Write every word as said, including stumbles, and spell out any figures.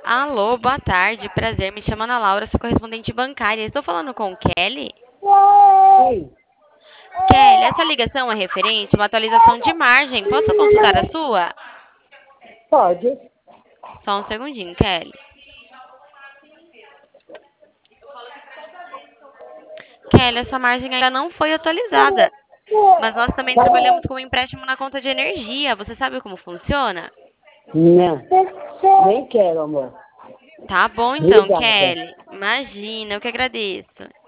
Alô, boa tarde, prazer, me chamo Ana Laura, sou correspondente bancária. Estou falando com o Kelly? Oi, Kelly, essa ligação é referente a uma atualização de margem. Posso consultar a sua? pode. Só um segundinho, Kelly. Kelly, essa margem ainda não foi atualizada, mas nós também trabalhamos com empréstimo na conta de energia. Você sabe como funciona? Não, nem quero, amor. Tá bom então, Obrigada. Kelly. Imagina, eu que agradeço.